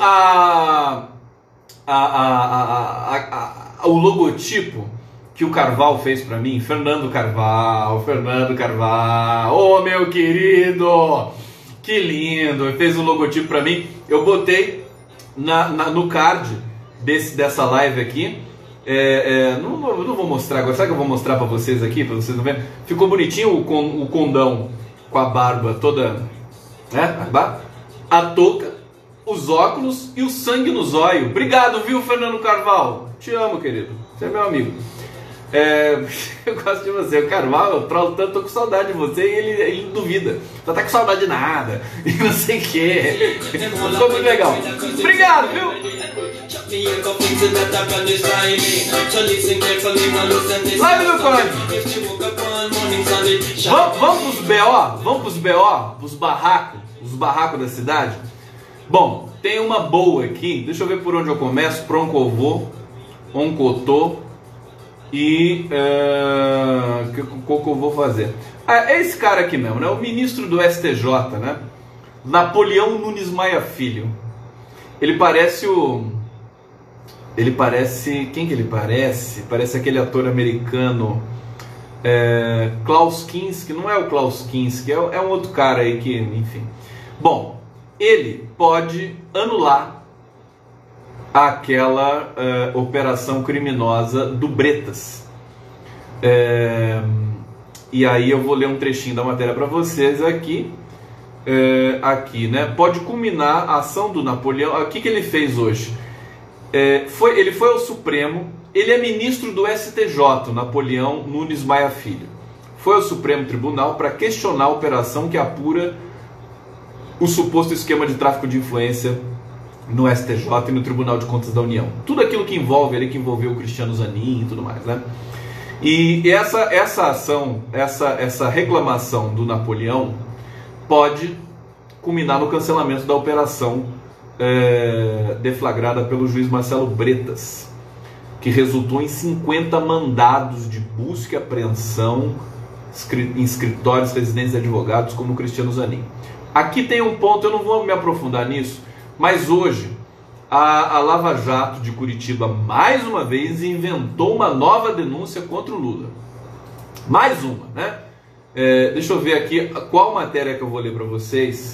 o logotipo que o Carvalho fez pra mim? Fernando Carvalho, ô meu querido, que lindo, ele fez um logotipo pra mim, eu botei no card dessa live aqui, não vou mostrar agora, sabe que eu vou mostrar pra vocês aqui, pra vocês não verem? Ficou bonitinho o condão com a barba toda, né, a touca, os óculos e o sangue no zóio. Obrigado, viu, Fernando Carvalho? Te amo, querido, você é meu amigo. Eu gosto de você. O Carvalho, eu trolo tanto, tô com saudade de você. E ele duvida, só tá com saudade de nada e não sei o que. Ficou muito legal. Obrigado, viu? Live do Código. Vamos pros BO? Os barracos da cidade. Bom, tem uma boa aqui. Deixa eu ver por onde eu começo. Proncovô, Oncotô. E o que eu vou fazer? É esse cara aqui mesmo, né? O ministro do STJ, né? Napoleão Nunes Maia Filho. Ele parece quem que ele parece? Parece aquele ator americano Klaus Kinski. Não é o Klaus Kinski, é um outro cara aí que, enfim. Bom, ele pode anular aquela operação criminosa do Bretas. E aí eu vou ler um trechinho da matéria para vocês aqui. Aqui, né? Pode culminar a ação do Napoleão. O que ele fez hoje? Ele foi ao Supremo. Ele é ministro do STJ, Napoleão Nunes Maia Filho. Foi ao Supremo Tribunal para questionar a operação que apura o suposto esquema de tráfico de influência no STJ e no Tribunal de Contas da União. Tudo aquilo que envolveu o Cristiano Zanin e tudo mais, né? E essa ação, essa reclamação do Napoleão pode culminar no cancelamento da operação deflagrada pelo juiz Marcelo Bretas, que resultou em 50 mandados de busca e apreensão em escritórios, residências de advogados, como o Cristiano Zanin. Aqui tem um ponto, eu não vou me aprofundar nisso, mas hoje a Lava Jato de Curitiba, mais uma vez, inventou uma nova denúncia contra o Lula. Mais uma, né? Deixa eu ver aqui qual matéria que eu vou ler para vocês.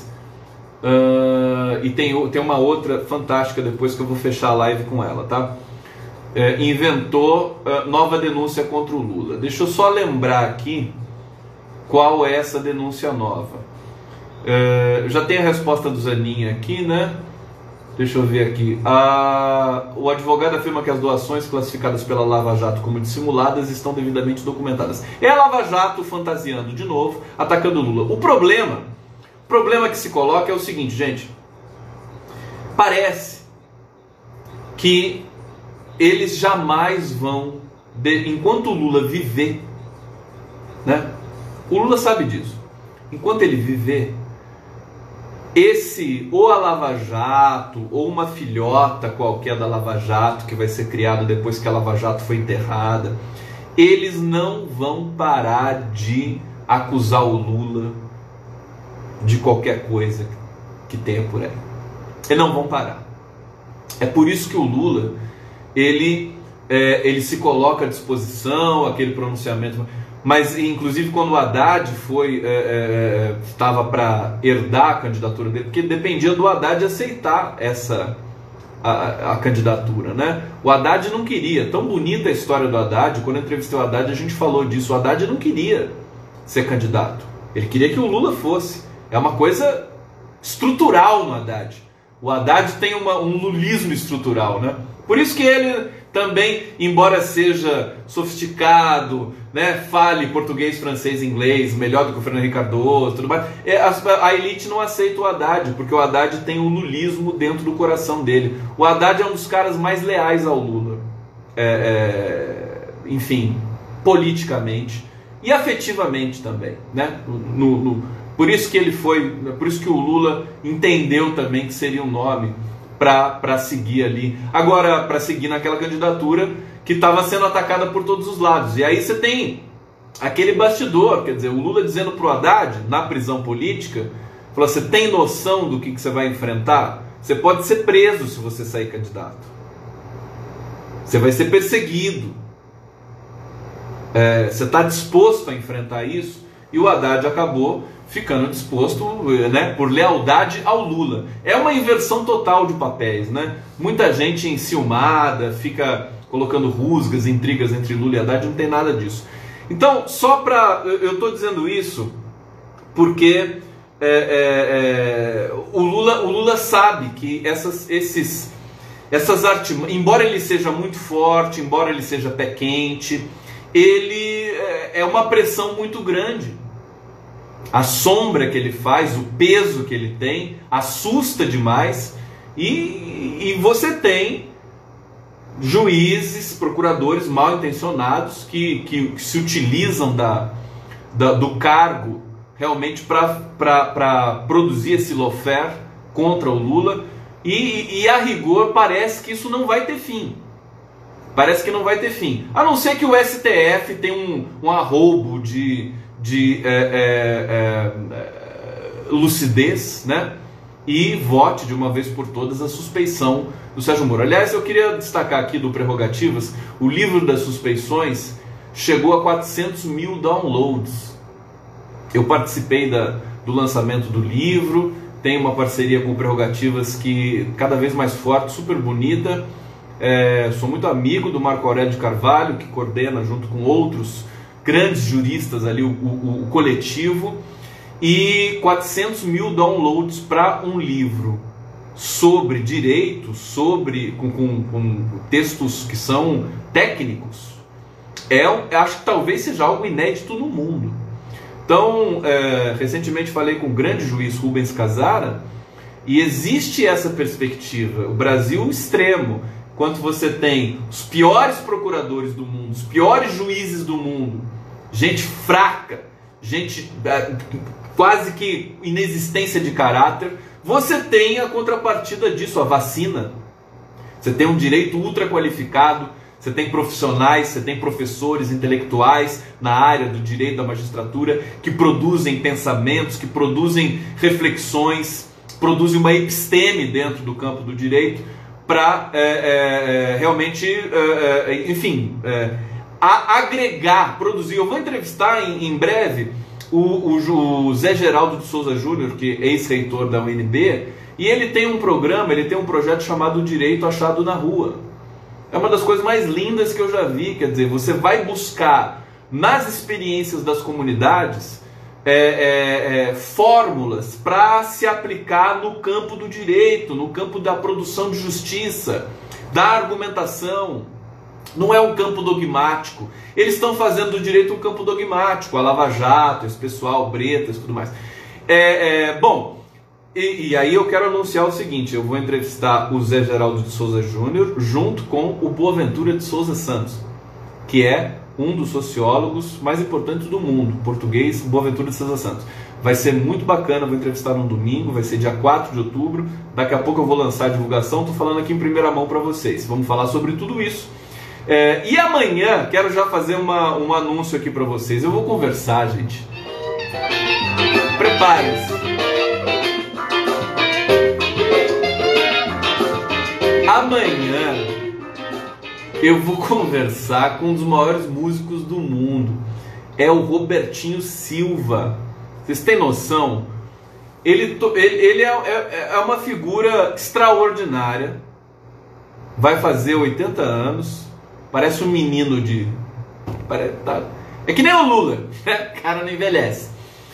E tem uma outra fantástica depois que eu vou fechar a live com ela, tá? Inventou nova denúncia contra o Lula. Deixa eu só lembrar aqui qual é essa denúncia nova. Já tem a resposta do Zanin aqui, né? Deixa eu ver aqui. O advogado afirma que as doações classificadas pela Lava Jato como dissimuladas estão devidamente documentadas. É a Lava Jato fantasiando de novo, atacando o Lula. O problema que se coloca é o seguinte, gente. Parece que eles jamais vão, enquanto o Lula viver, né? O Lula sabe disso. Enquanto ele viver, ou a Lava Jato, ou uma filhota qualquer da Lava Jato, que vai ser criada depois que a Lava Jato foi enterrada, eles não vão parar de acusar o Lula de qualquer coisa que tenha por aí. Eles não vão parar. É por isso que o Lula, ele ele se coloca à disposição, aquele pronunciamento. Mas, inclusive, quando o Haddad estava para herdar a candidatura dele, porque dependia do Haddad aceitar a candidatura, né? O Haddad não queria. Tão bonita a história do Haddad. Quando eu entrevistei o Haddad, a gente falou disso. O Haddad não queria ser candidato. Ele queria que o Lula fosse. É uma coisa estrutural no Haddad. O Haddad tem um lulismo estrutural, né? Por isso que ele também, embora seja sofisticado, né, fale português, francês, inglês, melhor do que o Fernando Henrique Cardoso, tudo mais, a elite não aceita o Haddad, porque o Haddad tem um lulismo dentro do coração dele. O Haddad é um dos caras mais leais ao Lula, enfim, politicamente e afetivamente também, né? Por isso que por isso que o Lula entendeu também que seria um nome para seguir ali. Agora, para seguir naquela candidatura que estava sendo atacada por todos os lados. E aí você tem aquele bastidor, quer dizer, o Lula dizendo para o Haddad, na prisão política, falou: você tem noção do que você vai enfrentar? Você pode ser preso se você sair candidato. Você vai ser perseguido. Você está disposto a enfrentar isso? E o Haddad acabou ficando disposto, né, por lealdade ao Lula. É uma inversão total de papéis, né? Muita gente enciumada, fica colocando rusgas, intrigas entre Lula e Haddad, não tem nada disso. Então, eu estou dizendo isso porque o Lula sabe que essas artimanhas, embora ele seja muito forte, embora ele seja pé quente, ele é uma pressão muito grande. A sombra que ele faz, o peso que ele tem, assusta demais. E você tem juízes, procuradores mal intencionados que se utilizam do cargo realmente para produzir esse lawfare contra o Lula. E a rigor parece que isso não vai ter fim. Parece que não vai ter fim. A não ser que o STF tenha um arroubo de lucidez, né? E vote de uma vez por todas a suspeição do Sérgio Moro. Aliás, eu queria destacar aqui do Prerrogativas, o livro das suspeições chegou a 400 mil downloads. Eu participei do lançamento do livro, tem uma parceria com o Prerrogativas que cada vez mais forte, super bonita. Sou muito amigo do Marco Aurélio de Carvalho, que coordena junto com outros grandes juristas ali o coletivo, e 400 mil downloads para um livro sobre direito, com textos que são técnicos. Acho que talvez seja algo inédito no mundo. Então, recentemente falei com o grande juiz Rubens Casara, e existe essa perspectiva. O Brasil extremo, enquanto você tem os piores procuradores do mundo, os piores juízes do mundo, gente fraca, gente quase que inexistência de caráter, você tem a contrapartida disso, a vacina. Você tem um direito ultra qualificado, você tem profissionais, você tem professores intelectuais na área do direito, da magistratura, que produzem pensamentos, que produzem reflexões, produzem uma episteme dentro do campo do direito, para realmente, enfim, agregar, produzir. Eu vou entrevistar em breve o Zé Geraldo de Souza Júnior, que é ex-reitor da UNB, e ele tem um programa, ele tem um projeto chamado Direito Achado na Rua. É uma das coisas mais lindas que eu já vi. Quer dizer, você vai buscar nas experiências das comunidades fórmulas para se aplicar no campo do direito, no campo da produção de justiça, da argumentação. Não é um campo dogmático. Eles estão fazendo do direito um campo dogmático, a Lava Jato, esse pessoal, Bretas e tudo mais. Bom, e aí eu quero anunciar o seguinte: eu vou entrevistar o Zé Geraldo de Souza Júnior junto com o Boaventura de Souza Santos, que é um dos sociólogos mais importantes do mundo, português, Boaventura de Souza Santos. Vai ser muito bacana, vou entrevistar no domingo, vai ser dia 4 de outubro, daqui a pouco eu vou lançar a divulgação, estou falando aqui em primeira mão para vocês, vamos falar sobre tudo isso. E amanhã, quero já fazer um anúncio aqui para vocês, eu vou conversar, gente. Preparem-se. Amanhã eu vou conversar com um dos maiores músicos do mundo. É o Robertinho Silva. Vocês têm noção? Ele é uma figura extraordinária. Vai fazer 80 anos. Parece um menino de... É que nem o Lula, né? O cara não envelhece.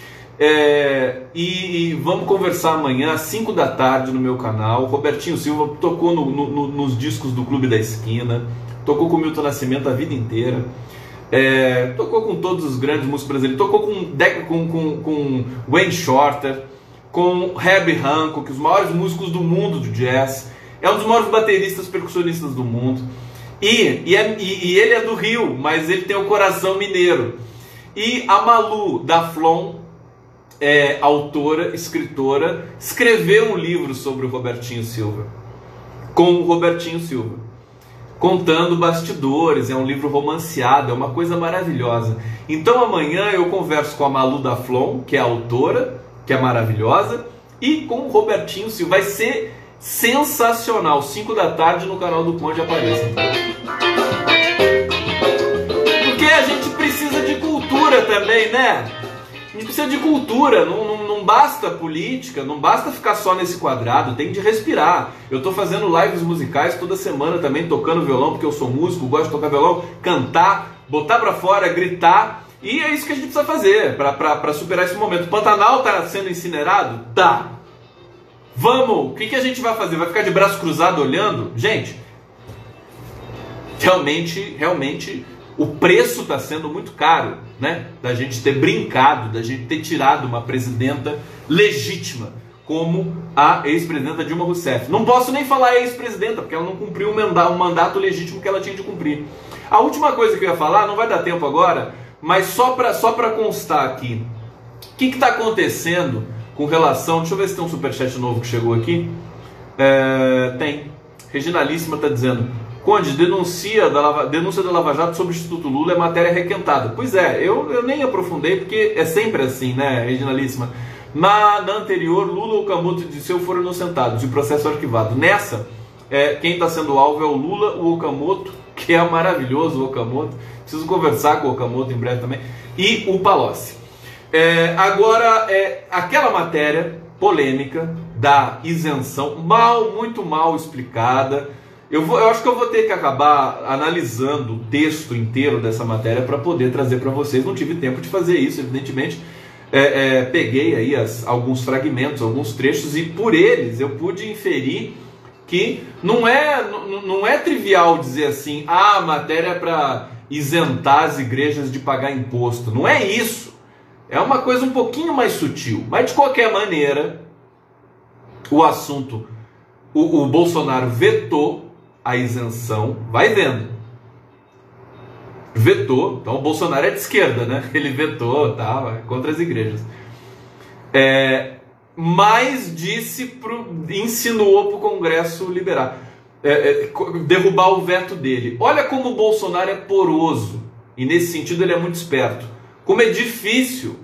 E vamos conversar amanhã às 5 da tarde no meu canal. O Robertinho Silva tocou nos discos do Clube da Esquina, tocou com o Milton Nascimento a vida inteira, tocou com todos os grandes músicos brasileiros, tocou com Wayne Shorter, com Herbie Hancock, os maiores músicos do mundo do jazz. É um dos maiores bateristas percussionistas do mundo. E ele é do Rio, mas ele tem o coração mineiro. E a Malu da Flon, autora, escritora, escreveu um livro sobre o Robertinho Silva, com o Robertinho Silva, contando bastidores. É um livro romanceado, é uma coisa maravilhosa. Então amanhã eu converso com a Malu da Flon, que é a autora, que é maravilhosa, e com o Robertinho Silva. Vai ser sensacional. 5 da tarde no canal do Conde, apareça. Porque a gente precisa de cultura também, né? A gente precisa de cultura, não basta política, não basta ficar só nesse quadrado, tem de respirar. Eu estou fazendo lives musicais toda semana também, tocando violão, porque eu sou músico, gosto de tocar violão, cantar, botar pra fora, gritar. E é isso que a gente precisa fazer para superar esse momento. O Pantanal está sendo incinerado? Tá. Vamos, o que a gente vai fazer? Vai ficar de braço cruzado olhando? Gente, realmente o preço está sendo muito caro, né? Da gente ter brincado, da gente ter tirado uma presidenta legítima, como a ex-presidenta Dilma Rousseff. Não posso nem falar ex-presidenta, porque ela não cumpriu um mandato legítimo que ela tinha de cumprir. A última coisa que eu ia falar, não vai dar tempo agora, mas só para constar aqui, o que está acontecendo com relação... Deixa eu ver se tem um superchat novo que chegou aqui. Tem. Reginalíssima está dizendo: Conde, denúncia da Lava Jato sobre o Instituto Lula é matéria requentada. Pois é, eu nem aprofundei, porque é sempre assim, né, Reginalíssima? Na anterior, Lula ou Okamoto de Disseu foram inocentados e o processo arquivado. Nessa, quem está sendo alvo é o Lula, o Okamoto, que é maravilhoso, o Okamoto. Preciso conversar com o Okamoto em breve também. E o Palocci. Agora, aquela matéria polêmica da isenção, muito mal explicada. Eu acho que eu vou ter que acabar analisando o texto inteiro dessa matéria para poder trazer para vocês. Não tive tempo de fazer isso, evidentemente. Peguei aí alguns fragmentos, alguns trechos, e por eles eu pude inferir que não é trivial dizer assim: a matéria é para isentar as igrejas de pagar imposto. Não é isso. É uma coisa um pouquinho mais sutil. Mas de qualquer maneira, o assunto, o Bolsonaro vetou a isenção, vai vendo. Vetou, então o Bolsonaro é de esquerda, né? Ele vetou, tá, contra as igrejas. Mas insinuou para o Congresso liberar, derrubar o veto dele. Olha como o Bolsonaro é poroso, e nesse sentido ele é muito esperto. Como é difícil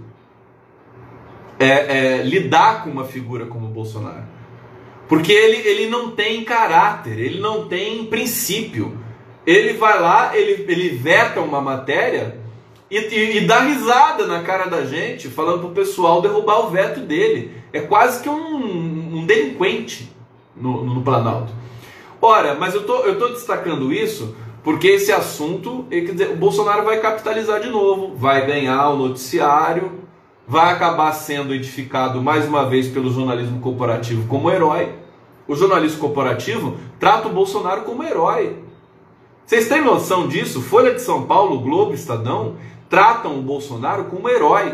lidar com uma figura como o Bolsonaro. Porque ele não tem caráter, ele não tem princípio. Ele vai lá, ele veta uma matéria e dá risada na cara da gente, falando para o pessoal derrubar o veto dele. É quase que um delinquente no Planalto. Ora, mas eu tô destacando isso porque esse assunto, quer dizer, o Bolsonaro vai capitalizar de novo, vai ganhar o noticiário, vai acabar sendo edificado mais uma vez pelo jornalismo corporativo como herói. O jornalismo corporativo trata o Bolsonaro como herói. Vocês têm noção disso? Folha de São Paulo, Globo, Estadão tratam o Bolsonaro como herói.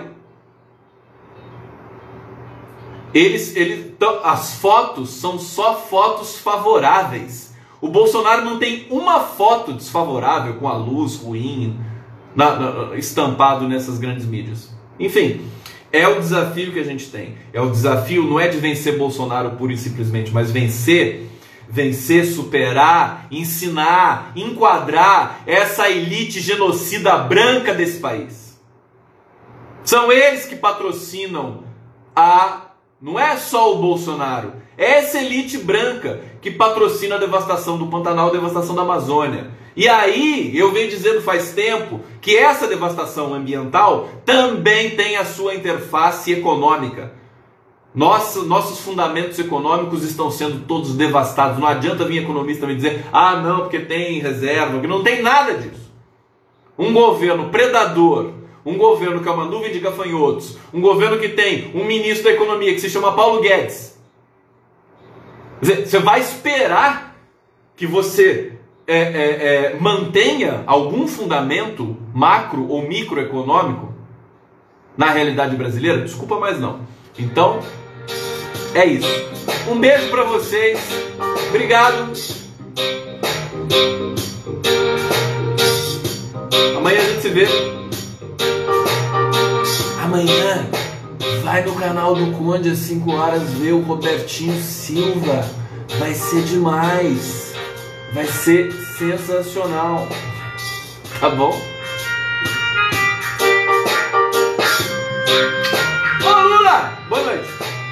As fotos são só fotos favoráveis. O Bolsonaro não tem uma foto desfavorável com a luz ruim estampado nessas grandes mídias. Enfim, é o desafio que a gente tem. O desafio não é de vencer Bolsonaro pura e simplesmente, mas vencer, superar, ensinar, enquadrar essa elite genocida branca desse país. São eles que patrocinam a Não é só o Bolsonaro. É essa elite branca que patrocina a devastação do Pantanal, a devastação da Amazônia. E aí, eu venho dizendo faz tempo que essa devastação ambiental também tem a sua interface econômica. Nossos fundamentos econômicos estão sendo todos devastados. Não adianta vir economista me dizer, ah não, porque tem reserva, porque não tem nada disso. Um governo predador, um governo que é uma nuvem de gafanhotos, um governo que tem um ministro da economia que se chama Paulo Guedes. Você vai esperar que você mantenha algum fundamento macro ou microeconômico na realidade brasileira? Desculpa, mas não. Então, é isso. Um beijo pra vocês. Obrigado. Amanhã a gente se vê. Amanhã vai no canal do Conde às 5 horas ver o Robertinho Silva. Vai ser demais. Vai ser sensacional. Tá bom? Ô Lula, boa noite.